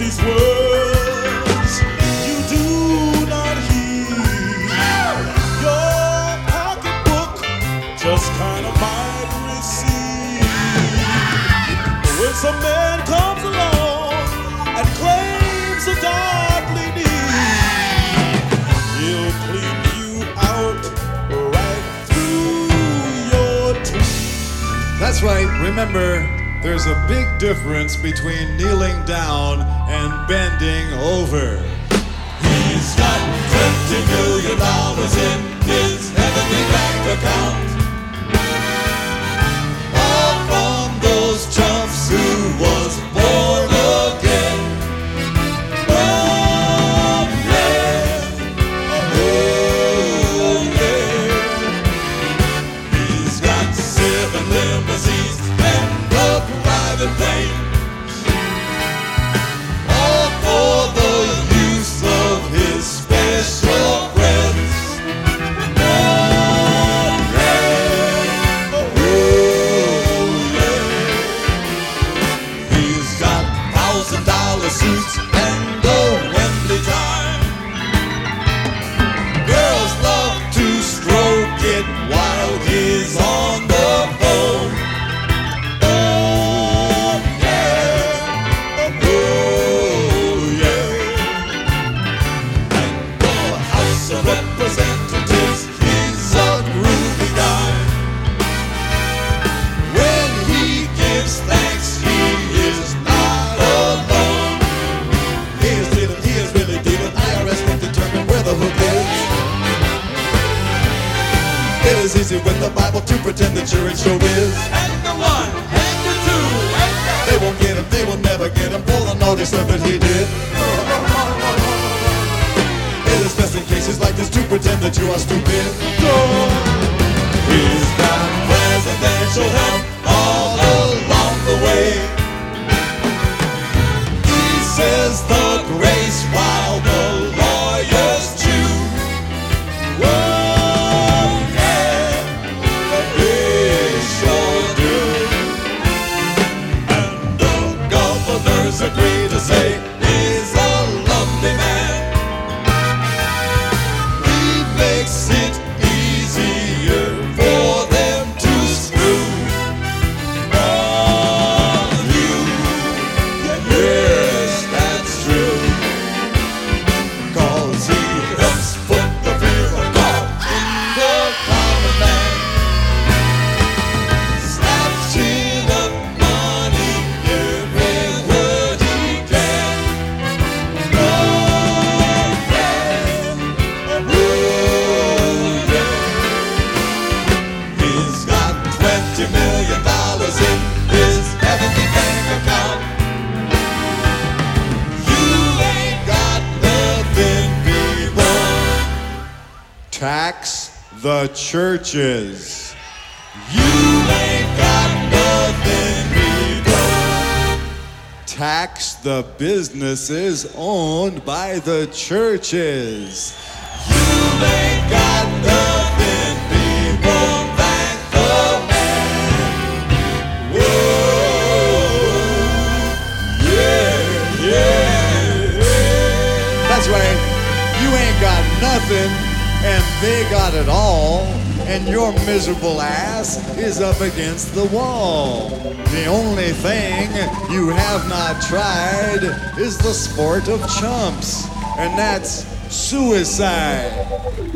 these words you do not heed. Your pocketbook just kind of might receive. But when some man comes along and claims a godly need, he'll clean you out right through your teeth. That's right. Remember, there's a big difference between kneeling down and bending over. He's got $20 million in his heavenly bank account. All from those chumps who was born again. Oh yeah, oh yeah. He's got 7 limousines and a private plane, all for the use of his special friends. Oh yeah, oh yeah. He's got $1,000 suits and a Wembley time. Girls love to stroke it while he's on the phone. Oh yeah, oh yeah. And the House of Representatives, he's a groovy guy. When he gives thanks, he is not alone. He is really dealing. IRS can determine where the hook is. It is easy with the Bible to pretend that you're in showbiz. And the 1, and the 2, and the... They won't get him, they will never get him for the naughty stuff that he did. It is best in cases like this to pretend that you are stupid. He's got presidential help all along the way. He says the grace while the lawyers chew. Oh yeah, they sure do. And the governors agree to say he's a lovely man. He makes it easier for them to screw on you. Yes, that's true. 'Cause he helps put the fear of God in the common man. Snatching up money everywhere he can. Oh yeah, oh yeah. He's got $20 million in his heavenly bank account. You ain't got nothing, people. Tax the churches. You ain't got nothing, people. Tax the businesses owned by the churches. You ain't got nothing, people. Thank the man. Whoa, yeah, yeah. That's right. You ain't got nothing, and they got it all, and your miserable ass is up against the wall. The only thing you have not tried is the sport of chumps, and that's suicide.